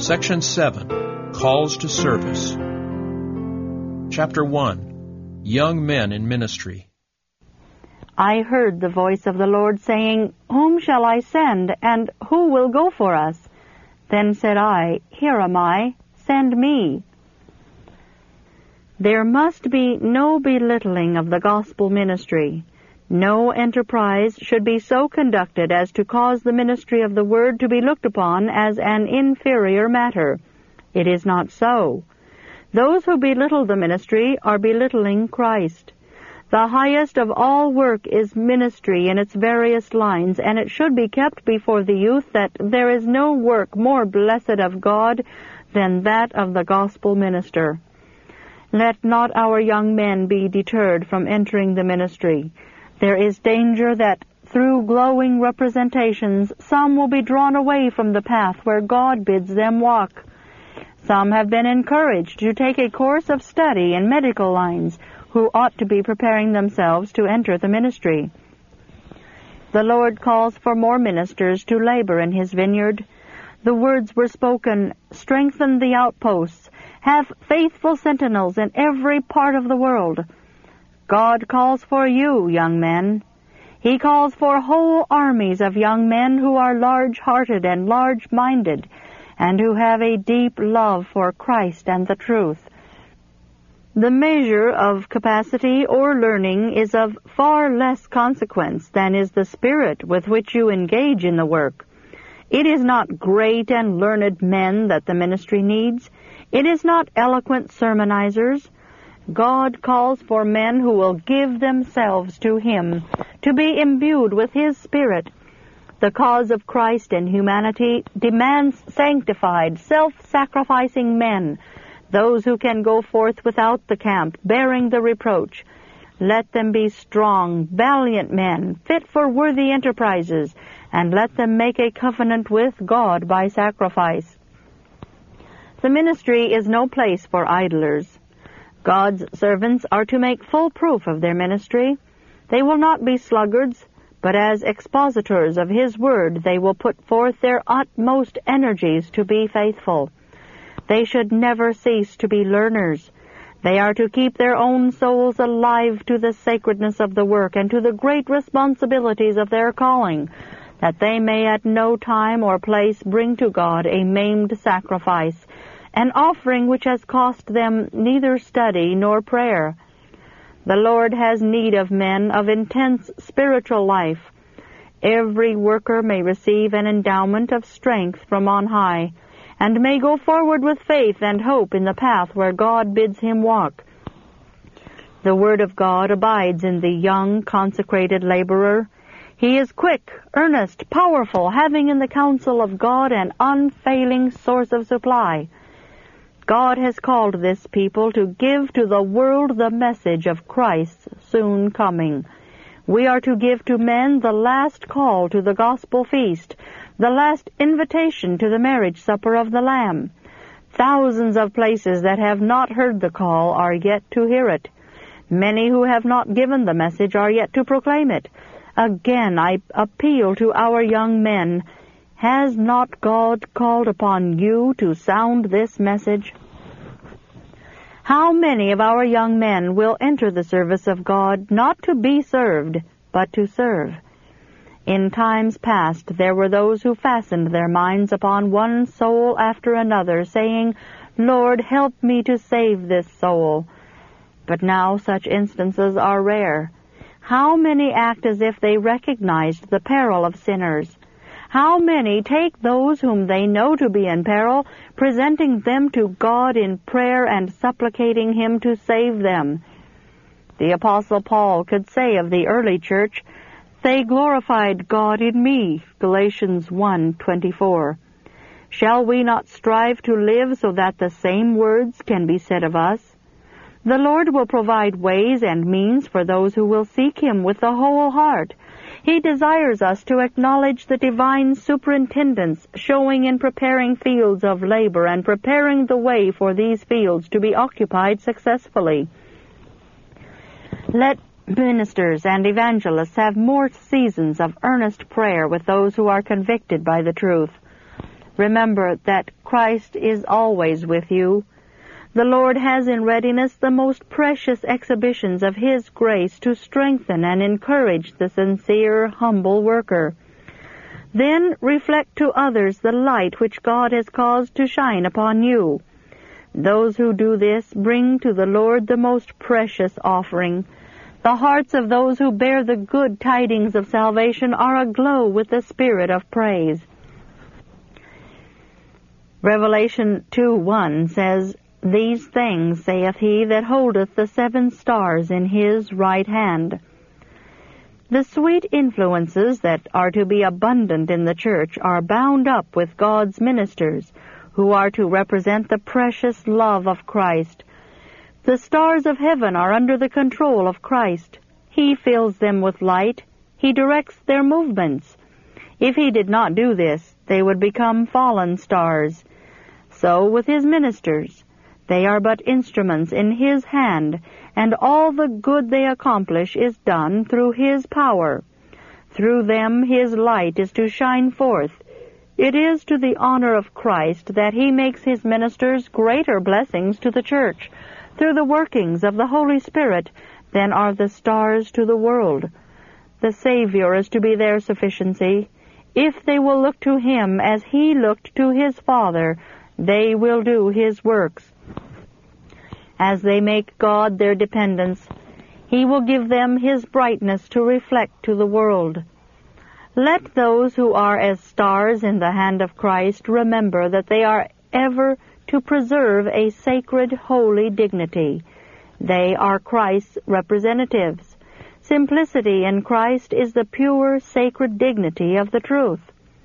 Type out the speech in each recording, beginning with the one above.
Section 7, Calls to Service. Chapter 1, Young Men in Ministry. I heard the voice of the Lord saying, Whom shall I send, and who will go for us? Then said I, Here am I, send me. There must be no belittling of the gospel ministry. No enterprise should be so conducted as to cause the ministry of the word to be looked upon as an inferior matter. It is not so. Those who belittle the ministry are belittling Christ. The highest of all work is ministry in its various lines, and it should be kept before the youth that there is no work more blessed of God than that of the gospel minister. Let not our young men be deterred from entering the ministry. There is danger that through glowing representations some will be drawn away from the path where God bids them walk. Some have been encouraged to take a course of study in medical lines who ought to be preparing themselves to enter the ministry. The Lord calls for more ministers to labor in His vineyard. The words were spoken, strengthen the outposts, have faithful sentinels in every part of the world. God calls for you, young men. He calls for whole armies of young men who are large-hearted and large-minded, and who have a deep love for Christ and the truth. The measure of capacity or learning is of far less consequence than is the spirit with which you engage in the work. It is not great and learned men that the ministry needs. It is not eloquent sermonizers. God calls for men who will give themselves to Him, to be imbued with His Spirit. The cause of Christ and humanity demands sanctified, self-sacrificing men, those who can go forth without the camp, bearing the reproach. Let them be strong, valiant men, fit for worthy enterprises, and let them make a covenant with God by sacrifice. The ministry is no place for idlers. God's servants are to make full proof of their ministry. They will not be sluggards, but as expositors of His word they will put forth their utmost energies to be faithful. They should never cease to be learners. They are to keep their own souls alive to the sacredness of the work and to the great responsibilities of their calling, that they may at no time or place bring to God a maimed sacrifice, an offering which has cost them neither study nor prayer. The Lord has need of men of intense spiritual life. Every worker may receive an endowment of strength from on high, and may go forward with faith and hope in the path where God bids him walk. The Word of God abides in the young, consecrated laborer. He is quick, earnest, powerful, having in the counsel of God an unfailing source of supply. God has called this people to give to the world the message of Christ's soon coming. We are to give to men the last call to the gospel feast, the last invitation to the marriage supper of the Lamb. Thousands of places that have not heard the call are yet to hear it. Many who have not given the message are yet to proclaim it. Again, I appeal to our young men. Has not God called upon you to sound this message? How many of our young men will enter the service of God not to be served, but to serve? In times past there were those who fastened their minds upon one soul after another, saying, Lord, help me to save this soul. But now such instances are rare. How many act as if they recognized the peril of sinners? How many take those whom they know to be in peril, presenting them to God in prayer and supplicating Him to save them? The Apostle Paul could say of the early church, They glorified God in me, Galatians 1:24. Shall we not strive to live so that the same words can be said of us? The Lord will provide ways and means for those who will seek Him with the whole heart. He desires us to acknowledge the divine superintendence showing in preparing fields of labor and preparing the way for these fields to be occupied successfully. Let ministers and evangelists have more seasons of earnest prayer with those who are convicted by the truth. Remember that Christ is always with you. The Lord has in readiness the most precious exhibitions of His grace to strengthen and encourage the sincere, humble worker. Then reflect to others the light which God has caused to shine upon you. Those who do this bring to the Lord the most precious offering. The hearts of those who bear the good tidings of salvation are aglow with the spirit of praise. Revelation 2:1 says, "These things saith he that holdeth the 7 stars in his right hand." The sweet influences that are to be abundant in the church are bound up with God's ministers, who are to represent the precious love of Christ. The stars of heaven are under the control of Christ. He fills them with light. He directs their movements. If He did not do this, they would become fallen stars. So with His ministers. They are but instruments in His hand, and all the good they accomplish is done through His power. Through them His light is to shine forth. It is to the honor of Christ that He makes His ministers greater blessings to the church through the workings of the Holy Spirit than are the stars to the world. The Savior is to be their sufficiency. If they will look to Him as He looked to His Father, they will do His works. As they make God their dependence, He will give them His brightness to reflect to the world. Let those who are as stars in the hand of Christ remember that they are ever to preserve a sacred, holy dignity. They are Christ's representatives. Simplicity in Christ is the pure, sacred dignity of the truth.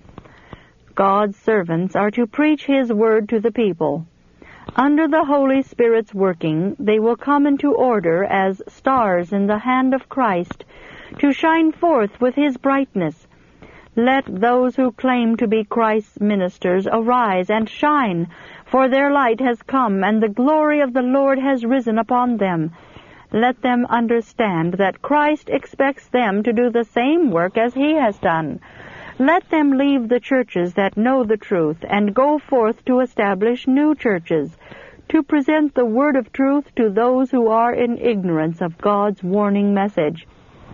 God's servants are to preach His word to the people. Under the Holy Spirit's working, they will come into order as stars in the hand of Christ, to shine forth with His brightness. Let those who claim to be Christ's ministers arise and shine, for their light has come, and the glory of the Lord has risen upon them. Let them understand that Christ expects them to do the same work as He has done. Let them leave the churches that know the truth and go forth to establish new churches, to present the word of truth to those who are in ignorance of God's warning message.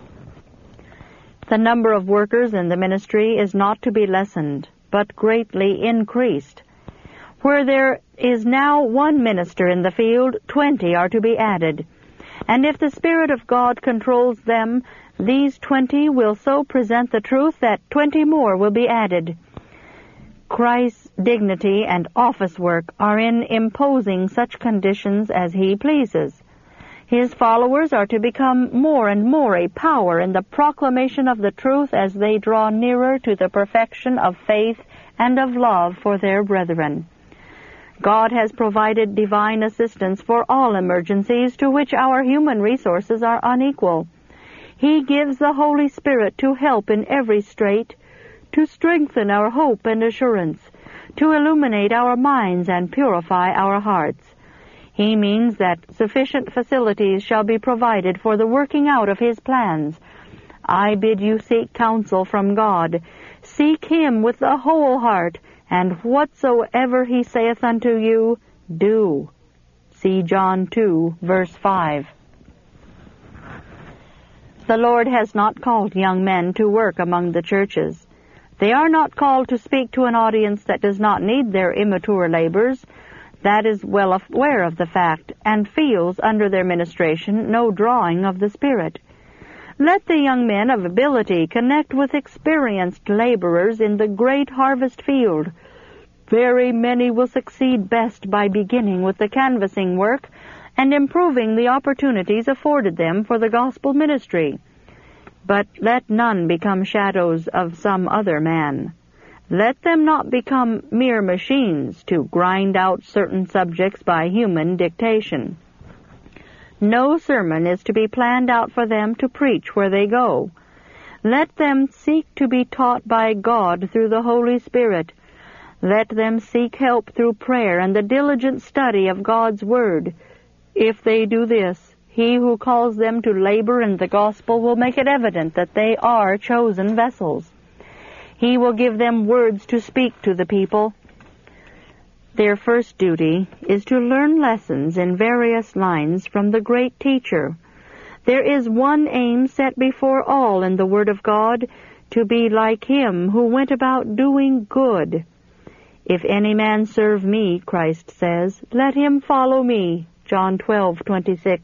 The number of workers in the ministry is not to be lessened, but greatly increased. Where there is now 1 minister in the field, 20 are to be added. And if the Spirit of God controls them, these 20 will so present the truth that 20 more will be added. Christ's dignity and office work are in imposing such conditions as He pleases. His followers are to become more and more a power in the proclamation of the truth as they draw nearer to the perfection of faith and of love for their brethren. God has provided divine assistance for all emergencies to which our human resources are unequal. He gives the Holy Spirit to help in every strait, to strengthen our hope and assurance, to illuminate our minds and purify our hearts. He means that sufficient facilities shall be provided for the working out of His plans. I bid you seek counsel from God. Seek Him with the whole heart, and whatsoever He saith unto you, do. See John 2, verse 5. The Lord has not called young men to work among the churches. They are not called to speak to an audience that does not need their immature labors, that is well aware of the fact, and feels under their ministration no drawing of the Spirit. Let the young men of ability connect with experienced laborers in the great harvest field. Very many will succeed best by beginning with the canvassing work and improving the opportunities afforded them for the gospel ministry. But let none become shadows of some other man. Let them not become mere machines to grind out certain subjects by human dictation. No sermon is to be planned out for them to preach where they go. Let them seek to be taught by God through the Holy Spirit. Let them seek help through prayer and the diligent study of God's Word. If they do this, He who calls them to labor in the gospel will make it evident that they are chosen vessels. He will give them words to speak to the people. Their first duty is to learn lessons in various lines from the great teacher. There is one aim set before all in the Word of God, to be like him who went about doing good. If any man serve me, Christ says, let him follow me. John 12:26.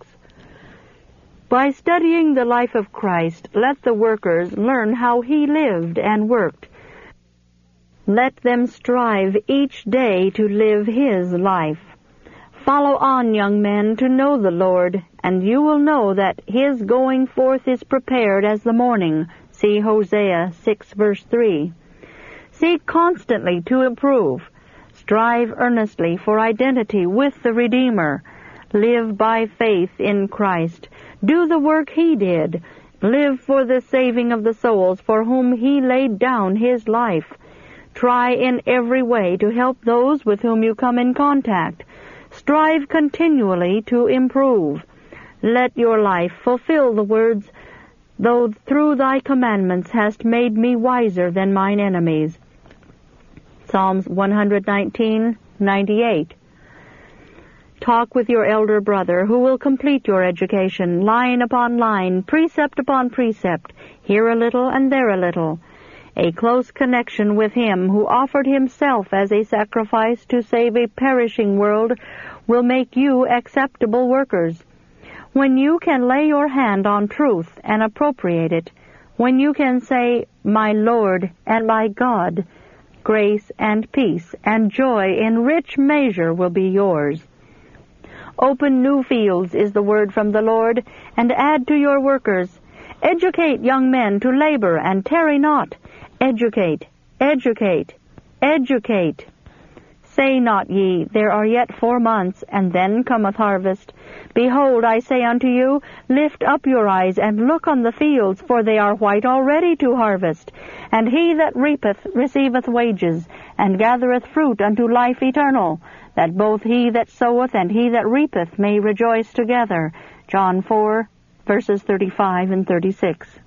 By studying the life of Christ, let the workers learn how he lived and worked. Let them strive each day to live his life. Follow on, young men, to know the Lord, and you will know that his going forth is prepared as the morning. See Hosea 6 verse 3. Seek constantly to improve. Strive earnestly for identity with the Redeemer. Live by faith in Christ. Do the work he did. Live for the saving of the souls for whom he laid down his life. Try in every way to help those with whom you come in contact. Strive continually to improve. Let your life fulfill the words, though through thy commandments hast made me wiser than mine enemies. Psalms 119:98. Talk with your elder brother, who will complete your education, line upon line, precept upon precept, here a little and there a little. A close connection with him who offered himself as a sacrifice to save a perishing world will make you acceptable workers. When you can lay your hand on truth and appropriate it, when you can say, my Lord and my God, grace and peace and joy in rich measure will be yours. Open new fields is the word from the Lord, and add to your workers. Educate young men to labor and tarry not. Educate, educate, educate. Say not ye, there are yet 4 months, and then cometh harvest. Behold, I say unto you, lift up your eyes, and look on the fields, for they are white already to harvest. And he that reapeth receiveth wages, and gathereth fruit unto life eternal, that both he that soweth and he that reapeth may rejoice together. John 4, verses 35 and 36.